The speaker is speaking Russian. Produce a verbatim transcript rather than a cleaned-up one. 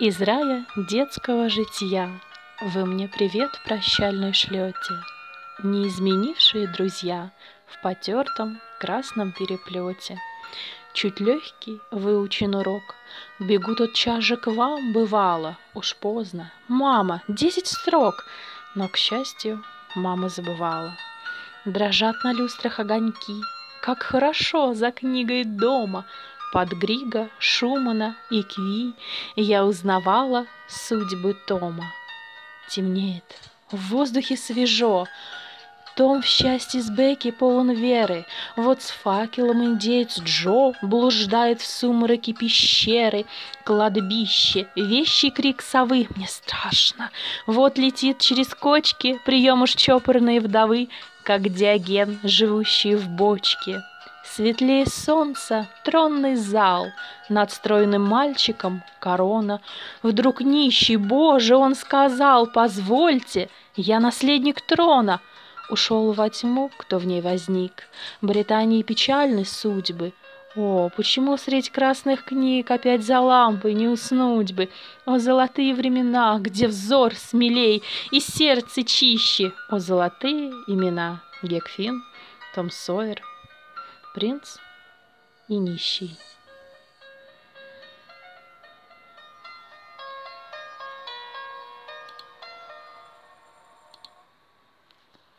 Из рая детского житья Вы мне привет прощальный шлете, Не изменившие друзья В потертом красном переплете. Чуть легкий выучен урок, Бегу тотчас же к вам, бывало, Уж поздно. Мама, десять строк! Но, к счастью, мама забывала. Дрожат на люстрах огоньки, Как хорошо за книгой дома. Под Грига, Шумана и Кви Я узнавала судьбы Тома. Темнеет, в воздухе свежо, Том в счастье с Бекки полон веры. Вот с факелом индеец Джо Блуждает в сумраке пещеры. Кладбище, вещий крик совы, Мне страшно. Вот летит через кочки Прием уж чопорной вдовы, Как Диоген, живущий в бочке. Светлее солнца тронный зал, Над стройным мальчиком корона. Вдруг нищий, Боже, он сказал: «Позвольте, я наследник трона». Ушел во тьму, кто в ней возник. Британии печальны судьбы. О, почему средь красных книг Опять за лампой не уснуть бы? О, золотые времена, где взор смелей И сердце чище! О, золотые имена! Гек Финн, Том Сойер, Принц и нищий.